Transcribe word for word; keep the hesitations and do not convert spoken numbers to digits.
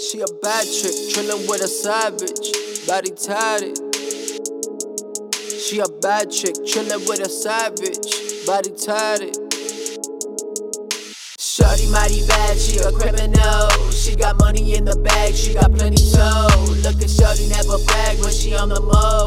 She a bad chick, chillin' with a savage, body tatted. She a bad chick, chillin' with a savage, body tatted. Shorty mighty bad, she a criminal. She got money in the bag, she got plenty dough. Look at shorty never brag when she on the mode.